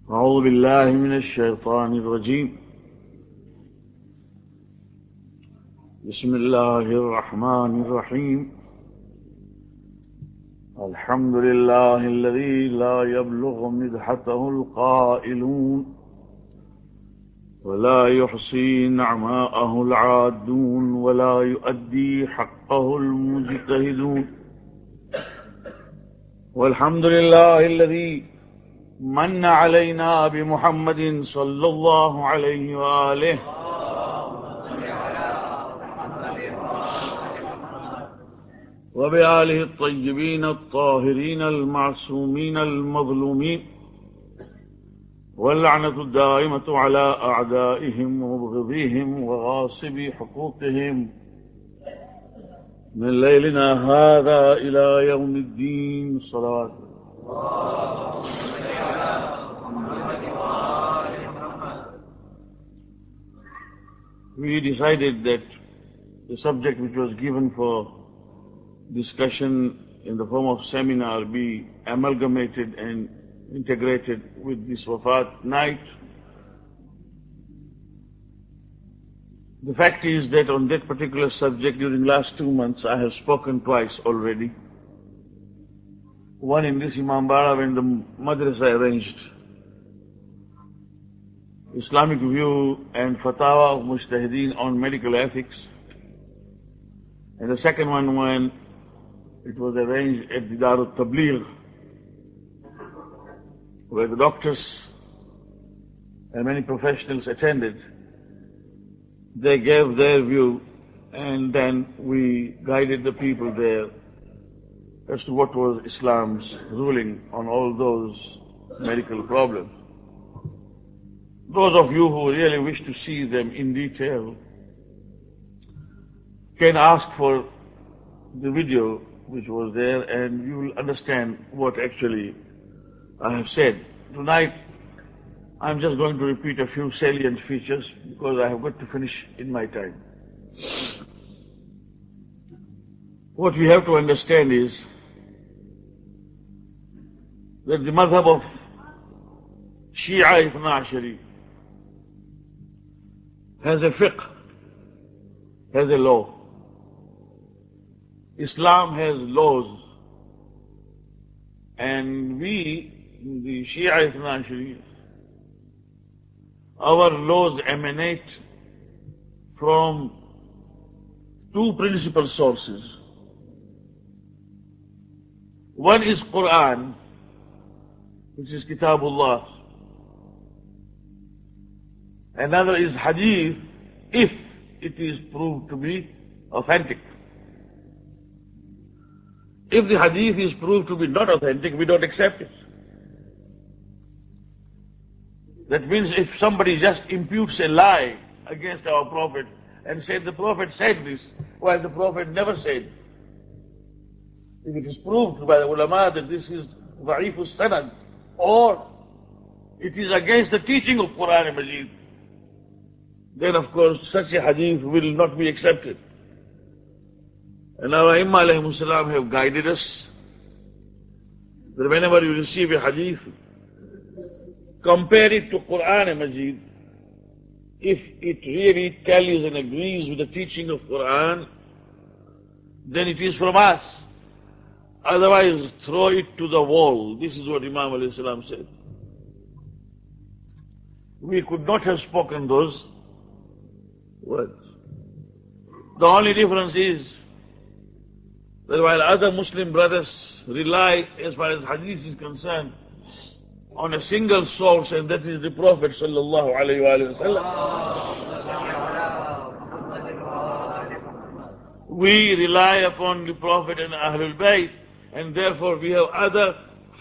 أعوذ بالله من الشيطان الرجيم. بسم الله الرحمن الرحيم. الحمد لله الذي لا يبلغ مدحته القائلون ولا يحصي نعماءه العادون ولا يؤدي حقه المجتهدون. والحمد لله الذي من علينا بمحمد صلى الله عليه وآله وبآله الطيبين الطاهرين المعصومين المظلومين، واللعنة الدائمة على أعدائهم ومبغضيهم وغاصبي حقوقهم من ليلنا هذا إلى يوم الدين. صلوات We decided that the subject which was given for discussion in the form of seminar be amalgamated and integrated with this Wafat night. The fact is that on that particular subject during the last 2 months I have spoken twice already. One in this Imambara when the madrasa arranged Islamic view and fatwa of mujtahideen on medical ethics, and the second one when it was arranged at the Darut Tabligh, where the doctors and many professionals attended. They gave their view, and then we guided the people there as to what was Islam's ruling on all those medical problems. Those of you who really wish to see them in detail can ask for the video which was there, and you will understand what actually I have said. Tonight I'm just going to repeat a few salient features because I have got to finish in my time. What we have to understand is that the madhab of Shia Ithna Ashari has a fiqh, has a law. Islam has laws, and we, the Shia Ithna Ashari, our laws emanate from two principal sources. One is Quran, which is Kitabullah. Another is Hadith, if it is proved to be authentic. If the Hadith is proved to be not authentic, we don't accept it. That means if somebody just imputes a lie against our Prophet and said the Prophet said this, while the Prophet never said, if it is proved by the ulama that this is Da'ifus Sanad, or it is against the teaching of Quran and Majid, then of course such a hadith will not be accepted. And our Imam alayhimus salam have guided us that whenever you receive a hadith, compare it to Quran and Majid. If it really tallies and agrees with the teaching of Quran, then it is from us. Otherwise, throw it to the wall. This is what Imam alayhi salam said. We could not have spoken those words. The only difference is that while other Muslim brothers rely, as far as hadith is concerned, on a single source, and that is the Prophet sallallahu alaihi wasallam, we rely upon the Prophet and Ahlul Bayt, and therefore we have other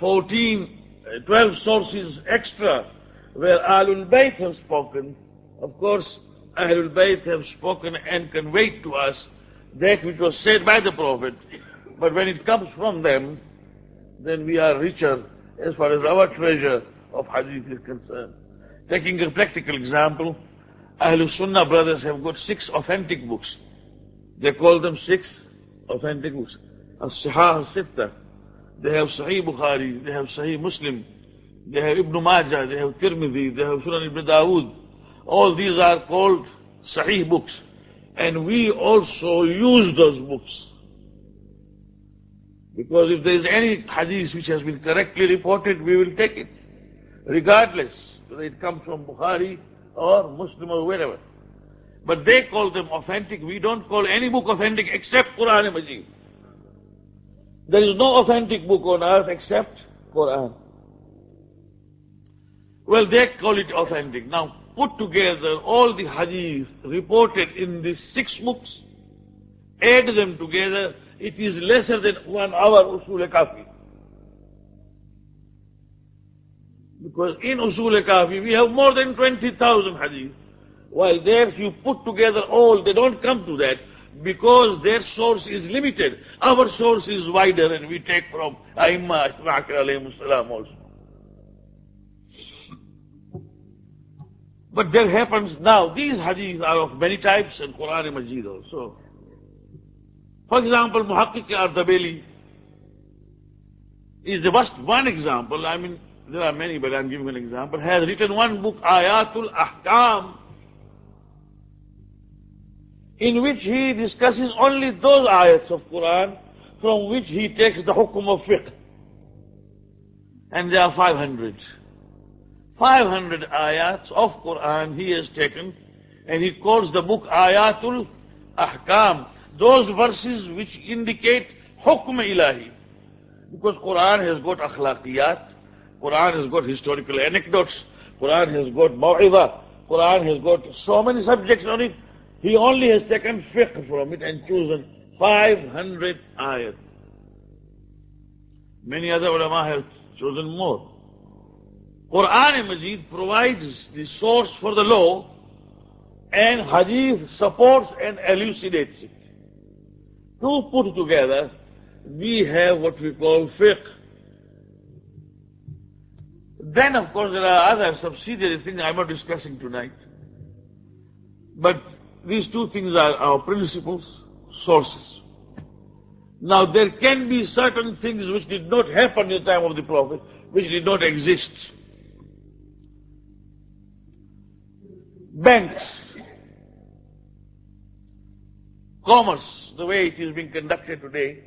12 sources extra where Ahlul Bayt have spoken. Of course, Ahlul Bayt have spoken and conveyed to us that which was said by the Prophet, but when it comes from them, then we are richer as far as our treasure of hadith is concerned. Taking a practical example, Ahlul Sunnah brothers have got 6 authentic books. They call them 6 authentic books. As-Sihah al-Sitta. They have Sahih Bukhari, they have Sahih Muslim, they have Ibn Majah, they have Tirmidhi, they have Sunan Ibn Dawood. All these are called Sahih books. And we also use those books. Because if there is any hadith which has been correctly reported, we will take it. Regardless whether it comes from Bukhari or Muslim or wherever. But they call them authentic. We don't call any book authentic except Quran and Majid. There is no authentic book on earth except Quran. Well, they call it authentic. Now, put together all the hadith reported in these 6 books, add them together, it is lesser than 1 hour Usul-e-Kafi. Because in Usul-e-Kafi we have more than 20,000 hadith. While there, if you put together all, they don't come to that, because their source is limited. Our source is wider, and we take from Aimma alayhimus salam also. But there happens now, these hadiths are of many types, and Quran and Majid also. For example, Muhaqqiq Ardabili is just one example. I mean, there are many, but I'm giving an example. Has written one book, Ayatul Ahkam, in which he discusses only those ayats of Quran from which he takes the hukum of fiqh. And there are 500. 500 ayats of Quran he has taken, and he calls the book Ayatul Ahkam. Those verses which indicate hukm ilahi. Because Quran has got akhlaqiyat, Quran has got historical anecdotes, Quran has got maw'idha, Quran has got so many subjects on it. He only has taken fiqh from it and chosen 500 ayat. Many other ulama have chosen more. Quran and Majid provides the source for the law, and Hadith supports and elucidates it. To put together, we have what we call fiqh. Then, of course, there are other subsidiary things I'm not discussing tonight. But these 2 things are our principles, sources. Now, there can be certain things which did not happen in the time of the Prophet, which did not exist. Banks, commerce, the way it is being conducted today,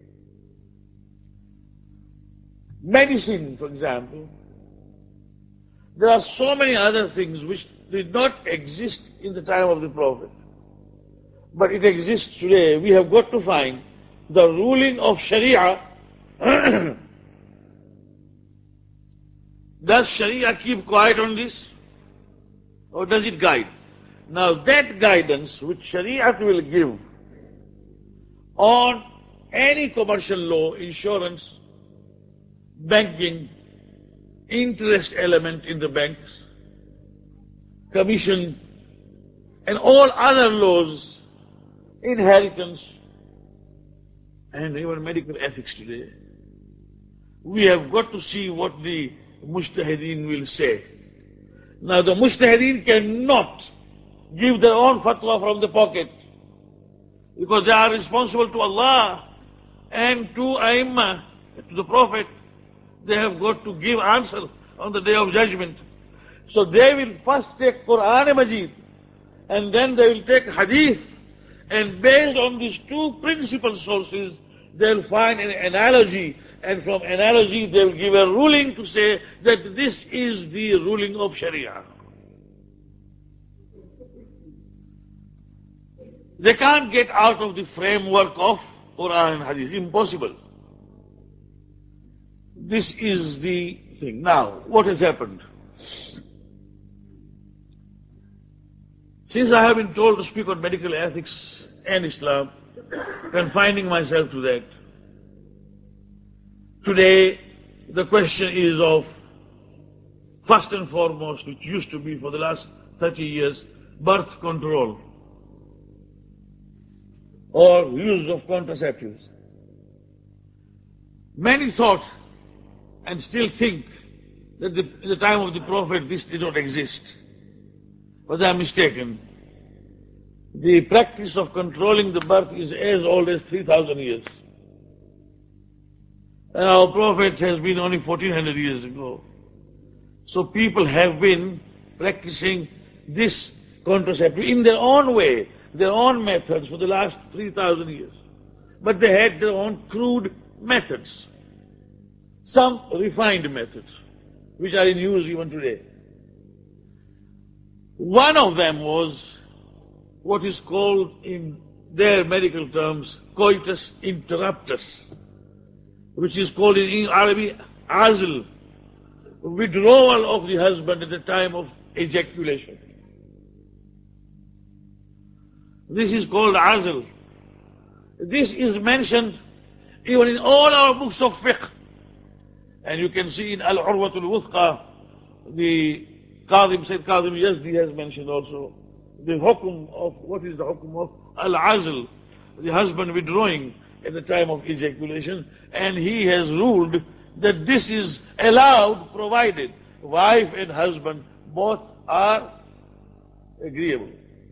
medicine, for example. There are so many other things which did not exist in the time of the Prophet, but it exists today. We have got to find the ruling of Sharia. Does Sharia keep quiet on this, or does it guide? Now, that guidance which Sharia will give on any commercial law, insurance, banking, interest element in the banks, commission, and all other laws, inheritance, and even medical ethics today. We have got to see what the Mujtahideen will say. Now, the Mujtahideen cannot give their own fatwa from the pocket, because they are responsible to Allah and to Aimma, to the Prophet. They have got to give answer on the Day of Judgment. So they will first take Quran and Majid, and then they will take Hadith, and based on these 2 principal sources, they will find an analogy, and from analogy they will give a ruling to say that this is the ruling of Sharia. They can't get out of the framework of Quran and Hadith. Impossible. This is the thing. Now, what has happened? Since I have been told to speak on medical ethics and Islam, confining myself to that, today the question is of, first and foremost, which used to be for the last 30 years, birth control or use of contraceptives. Many thought and still think that in the time of the Prophet this did not exist. But they are mistaken. The practice of controlling the birth is as old as 3,000 years. And our Prophet has been only 1400 years ago. So people have been practicing this contraceptive in their own way, their own methods for the last 3,000 years. But they had their own crude methods. Some refined methods, which are in use even today. One of them was what is called in their medical terms coitus interruptus, which is called in Arabic azl, withdrawal of the husband at the time of ejaculation. This is called azl. This is mentioned even in all our books of fiqh. And you can see in Al-Urwatul Wuthqa, the Sayyid Qadim Yazdi has mentioned also the hukum of, what is the hukum of Al-Azl, the husband withdrawing at the time of ejaculation. And he has ruled that this is allowed provided wife and husband both are agreeable.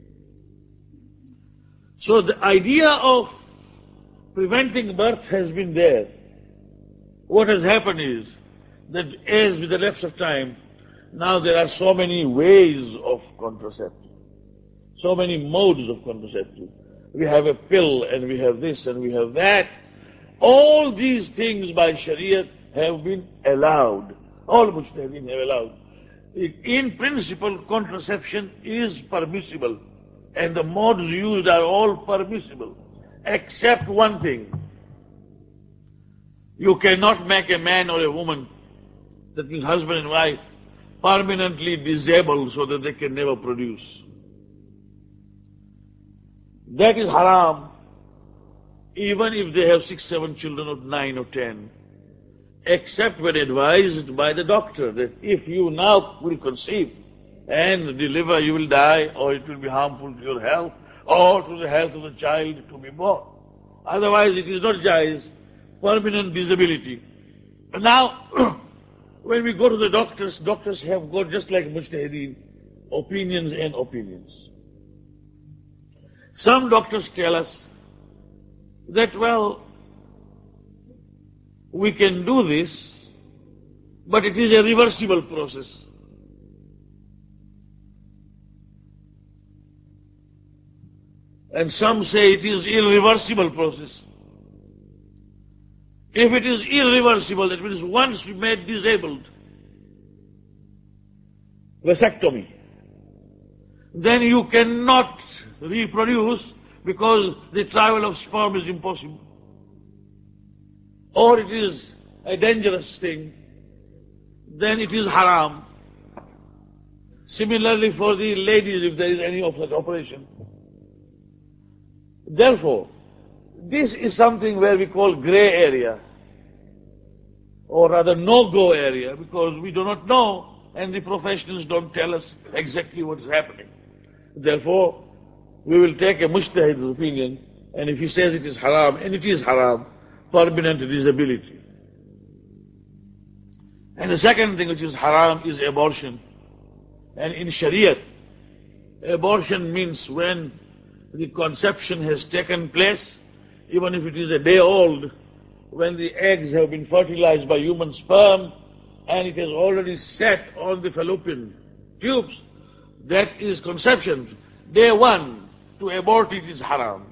So the idea of preventing birth has been there. What has happened is that as with the lapse of time, now there are so many ways of contraceptive, so many modes of contraceptive. We have a pill and we have this and we have that. All these things by Sharia have been allowed. All Mujtahideen have allowed. In principle, contraception is permissible and the modes used are all permissible, except one thing. You cannot make a man or a woman, that is husband and wife, permanently disabled so that they can never produce. That is haram, even if they have 6, 7 children or 9 or 10, except when advised by the doctor that if you now will conceive and deliver, you will die, or it will be harmful to your health, or to the health of the child to be born. Otherwise it is not jaiz, permanent disability. But now, when we go to the doctors, doctors have got, just like Mujtahideen, opinions and opinions. Some doctors tell us that, well, we can do this, but it is a reversible process. And some say it is irreversible process. If it is irreversible, that means once made disabled, vasectomy, then you cannot reproduce because the travel of sperm is impossible. Or it is a dangerous thing, then it is haram. Similarly for the ladies, if there is any of such operation. Therefore, this is something where we call grey area, or rather no-go area, because we do not know and the professionals don't tell us exactly what is happening. Therefore, we will take a mujtahid's opinion, and if he says it is haram, and it is haram, permanent disability. And the second thing which is haram is abortion. And in Shariat, abortion means when the conception has taken place, even if it is a day old, when the eggs have been fertilized by human sperm and it has already set on the fallopian tubes, that is conception. Day one, to abort it is haram.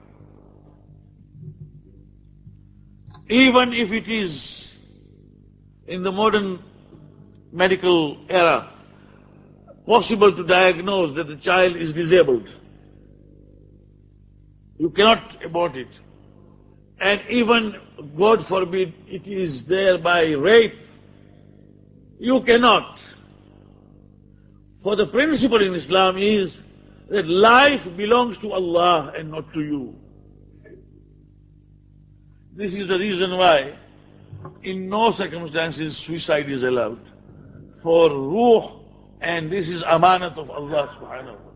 Even if it is in the modern medical era possible to diagnose that the child is disabled, you cannot abort it. And even, God forbid, it is there by rape, you cannot. For the principle in Islam is that life belongs to Allah and not to you. This is the reason why in no circumstances suicide is allowed. For ruh, and this is amanat of Allah subhanahu wa ta'ala.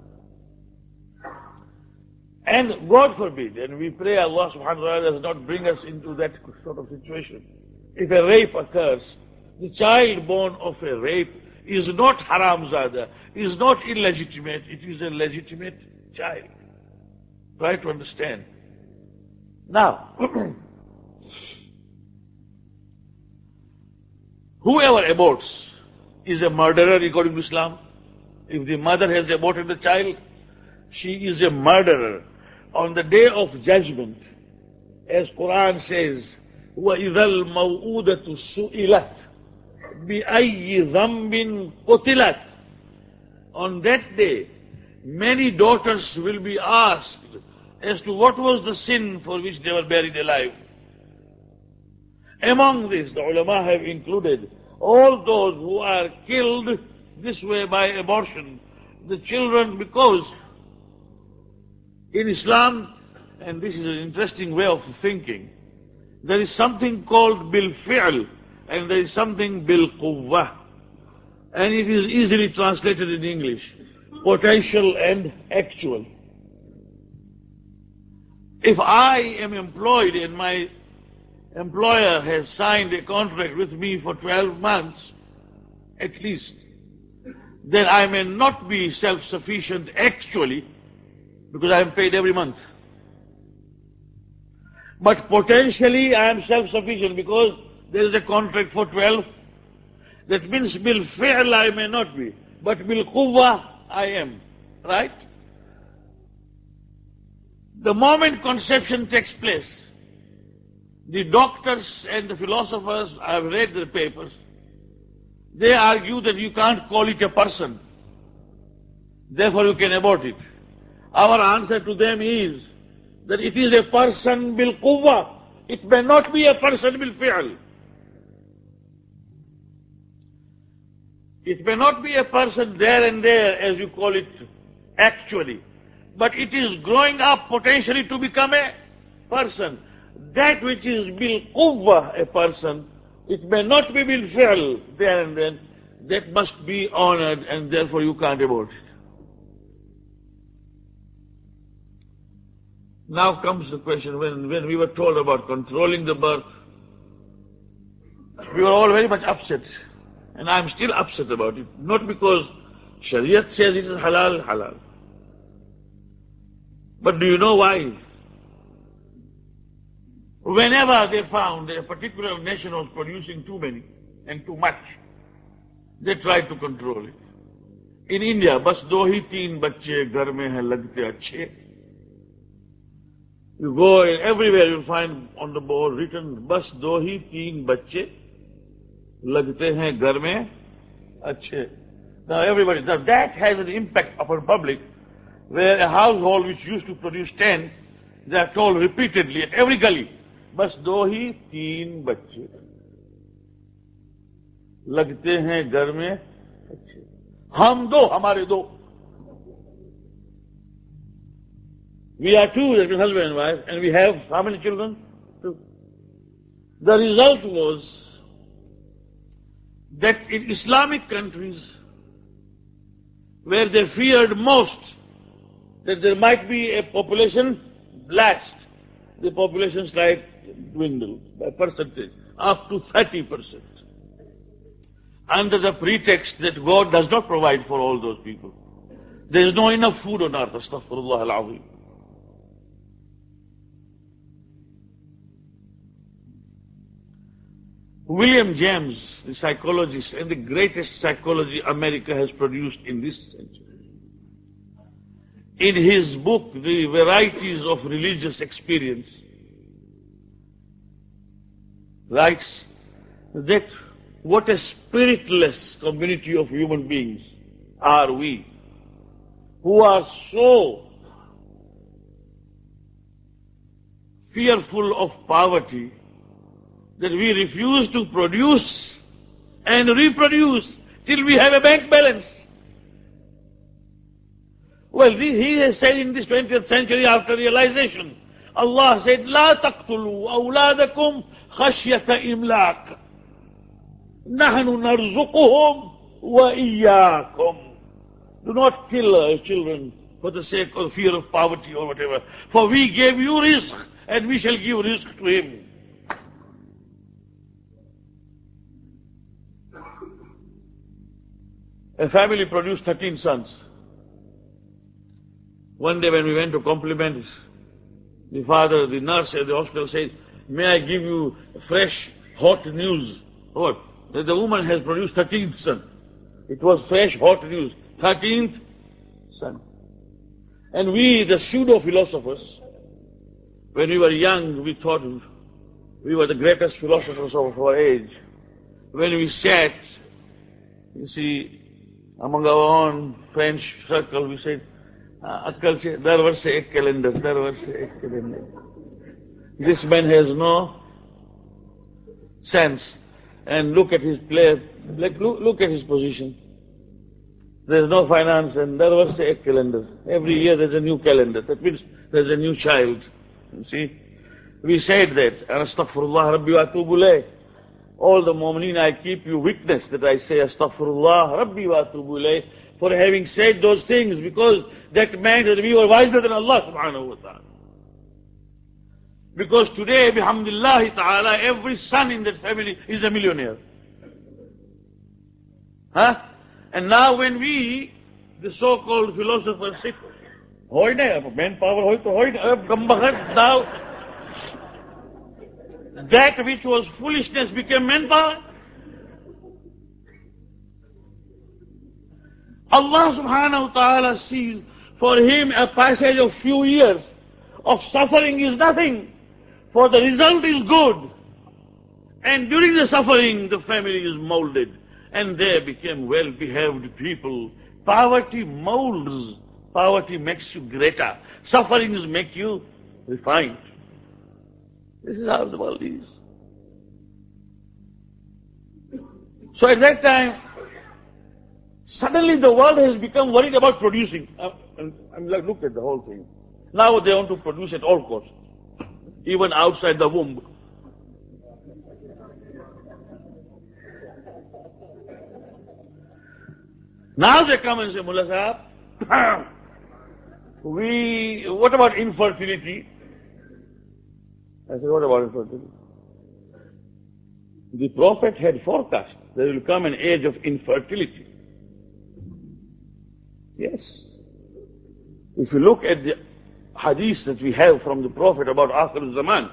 And God forbid, and we pray Allah subhanahu wa ta'ala does not bring us into that sort of situation. If a rape occurs, the child born of a rape is not haramzada, is not illegitimate, it is a legitimate child. Try to understand. Now, whoever aborts is a murderer according to Islam. If the mother has aborted the child, she is a murderer. On the day of judgment, as Quran says, وَإِذَا الْمَوْءُودَةُ سُئِلَتْ بِأَيِّ ذَنْبٍ قُتِلَتْ. On that day, many daughters will be asked as to what was the sin for which they were buried alive. Among this, the ulama have included all those who are killed this way by abortion, the children, because in Islam, and this is an interesting way of thinking, there is something called bil fi'l and there is something bil quwwah, and it is easily translated in English, potential and actual. If I am employed and my employer has signed a contract with me for 12 months, at least, then I may not be self-sufficient actually, because I am paid every month. But potentially I am self-sufficient because there is a contract for 12. That means bil fi'l I may not be, but bil quwwah I am. Right? The moment conception takes place, the doctors and the philosophers, I have read their papers, they argue that you can't call it a person, therefore you can abort it. Our answer to them is that it is a person bil quwwah. It may not be a person bil fi'l. It may not be a person there and there, as you call it, actually. But it is growing up potentially to become a person. That which is bil quwwah, a person, it may not be bil fi'l there and then. That must be honored, and therefore you can't abort it. Now comes the question, when we were told about controlling the birth, we were all very much upset. And I'm still upset about it. Not because Shariat says it is halal, halal. But do you know why? Whenever they found that a particular nation was producing too many and too much, they tried to control it. In India, bas do hi teen bacche ghar mein hai lagte achhe. You go in everywhere, you'll find on the board written, bas do hi teen bacche lagte hain ghar mein achhe. Now everybody, now that has an impact upon public, where a household which used to produce 10, they are told repeatedly at every gully, bas do hi teen bacche lagte hain ghar mein achhe. Hum do, hamare do. We are two, that means husband and wife, and we have how many children? Two. The result was that in Islamic countries, where they feared most that there might be a population blast, the population slight dwindled by percentage, up to 30%. Under the pretext that God does not provide for all those people. There is no enough food on earth, astaghfirullah al-azim. William James, the psychologist, and the greatest psychology America has produced in this century, in his book, The Varieties of Religious Experience, writes that what a spiritless community of human beings are we, who are so fearful of poverty that we refuse to produce and reproduce till we have a bank balance. Well, he has said in this 20th century after realization, Allah said, لا تقتلوا أولادكم خشية إملاق نحن نرزقهم وإياكم. Do not kill children for the sake of fear of poverty or whatever. For we gave you rizq and we shall give rizq to him. A family produced 13 sons. One day when we went to compliment the father, the nurse at the hospital said, may I give you fresh, hot news? What? That the woman has produced 13 sons. It was fresh, hot news. 13th son. And we, the pseudo-philosophers, when we were young, we thought we were the greatest philosophers of our age. When we sat, you see, among our own French circle, we said, Akkal se, dar varse ek calendar, dar varse ek calendar. This man has no sense. And look at his play, like look at his position. There's no finance and dar varse ek calendar. Every year there's a new calendar. That means there's a new child. You see? We said that, Astaghfirullah Rabbi wa atubu ilayh. All the mu'mineen, I keep you witness that I say Astaghfirullah Rabbi wa atubu ilayh for having said those things, because that meant that we were wiser than Allah subhanahu wa ta'ala. Because today, bihamdillahi ta'ala, every son in that family is a millionaire. Huh? And now when we, the so-called philosophers, say, hoy na, manpower hoy to hoy na, gambakhat, now, that which was foolishness became manpower. Allah subhanahu wa ta'ala sees for him a passage of few years of suffering is nothing, for the result is good. And during the suffering, the family is molded, and they became well-behaved people. Poverty molds. Poverty makes you greater. Sufferings make you refined. This is how the world is. So at that time, suddenly the world has become worried about producing. I'm like, look at the whole thing. Now they want to produce at all costs, even outside the womb. Now they come and say, Mullah Sahab, what about infertility? I said, what about infertility? The Prophet had forecast there will come an age of infertility. Yes. If you look at the hadith that we have from the Prophet about Akhir al-Zaman,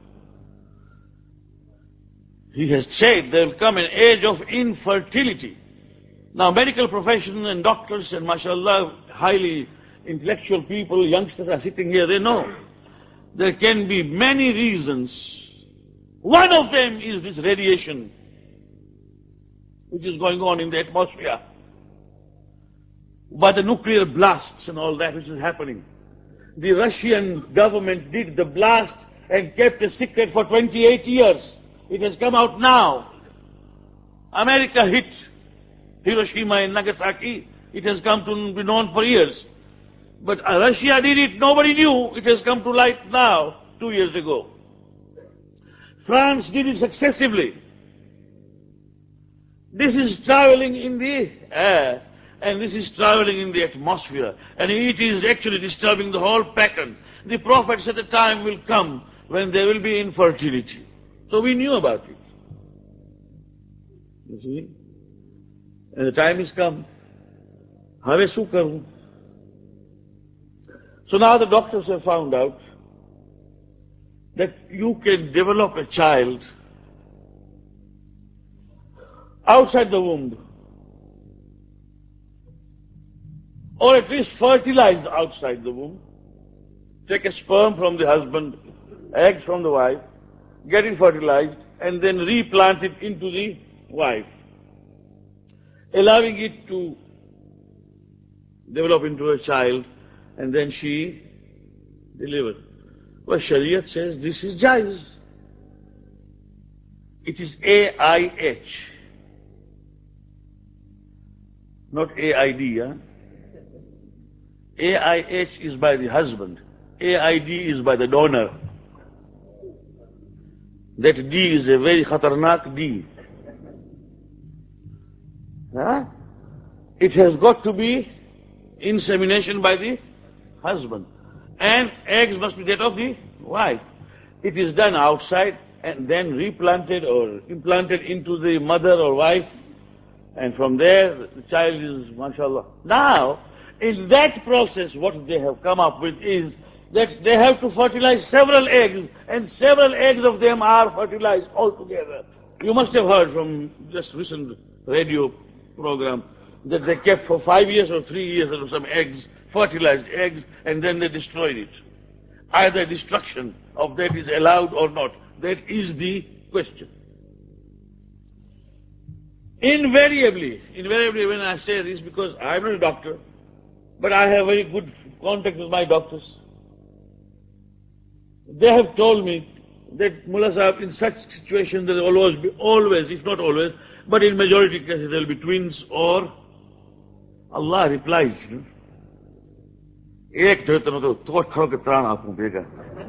he has said there will come an age of infertility. Now medical profession and doctors and mashallah, highly intellectual people, youngsters are sitting here, they know there can be many reasons. One of them is this radiation which is going on in the atmosphere, by the nuclear blasts and all that which is happening. The Russian government did the blast and kept a secret for 28 years. It has come out now. America hit Hiroshima and Nagasaki. It has come to be known for years. But Russia did it, nobody knew. It has come to light now, 2 years ago. France did it successively. This is traveling in the air, and this is traveling in the atmosphere, and it is actually disturbing the whole pattern. The Prophet said the time will come when there will be infertility. So we knew about it. You see? And the time is come. Have su karu? So now the doctors have found out that you can develop a child outside the womb, or at least fertilized outside the womb. Take a sperm from the husband, eggs from the wife, get it fertilized, and then replant it into the wife, allowing it to develop into a child, and then she delivered. Well, Shariat says this is jaiz. It is AIH, not AID. Huh? AIH is by the husband. AID is by the donor. That D is a very khatarnak D. Huh? It has got to be insemination by the husband. And eggs must be that of the wife. It is done outside and then replanted or implanted into the mother or wife. And from there, the child is, mashallah. Now, in that process, what they have come up with is that they have to fertilize several eggs, and several eggs of them are fertilized altogether. You must have heard from just recent radio program that they kept for 5 years or 3 years of some eggs, fertilized eggs, and then they destroyed it. Either destruction of that is allowed or not. That is the question. Invariably when I say this, because I'm not a doctor, but I have very good contact with my doctors. They have told me that Mullah Sahib, in such situations there will always, if not always, but in majority cases there will be twins or Allah replies. एक तो इतना तो खड़ो के त्राण आपको देगा.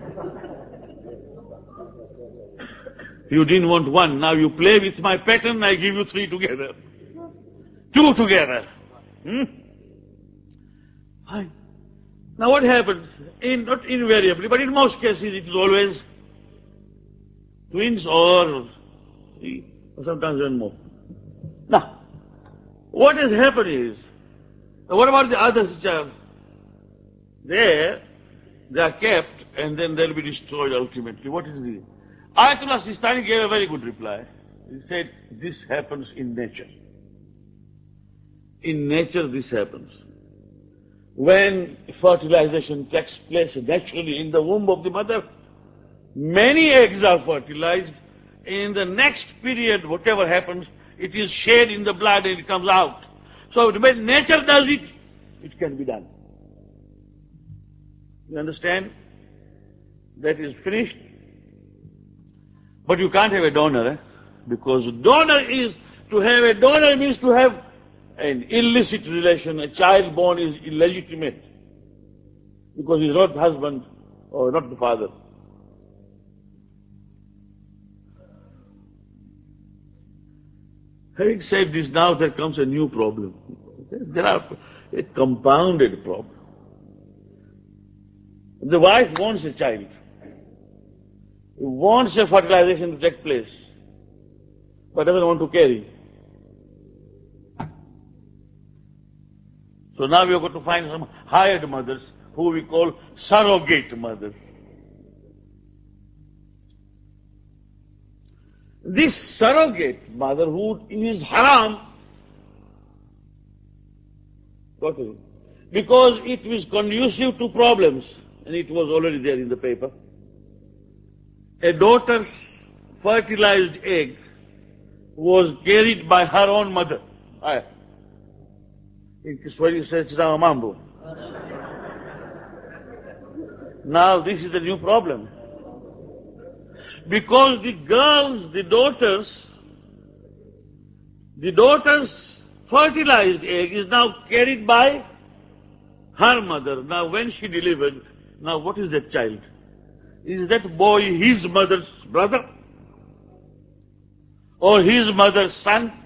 You didn't want one, now you play with my pattern, I give you 3 together. 2 together. Fine. Now what happens? Not invariably, but in most cases it is always twins or 3, or sometimes one more. Now, what has happened is, what about the others which are there? They are kept and then they will be destroyed ultimately. What is the... Ayatollah Sistani gave a very good reply. He said, this happens in nature. In nature this happens. When fertilization takes place naturally in the womb of the mother, many eggs are fertilized. In the next period, whatever happens, it is shed in the blood and it comes out. So when nature does it, it can be done. You understand? That is finished. But you can't have a donor, because donor means to have an illicit relation. A child born is illegitimate, because he's not the husband or not the father. Having said this, now there comes a new problem. There are a compounded problem. The wife wants a child. Wants a fertilization to take place, but doesn't want to carry. So now we are going to find some hired mothers, who we call surrogate mothers. This surrogate motherhood is haram. Because it was conducive to problems, and it was already there in the paper. A daughter's fertilized egg was carried by her own mother. In Kiswahili says mambo. Now this is the new problem. Because the daughter's fertilized egg is now carried by her mother. Now when she delivered, now what is that child? Is that boy his mother's brother? Or his mother's son?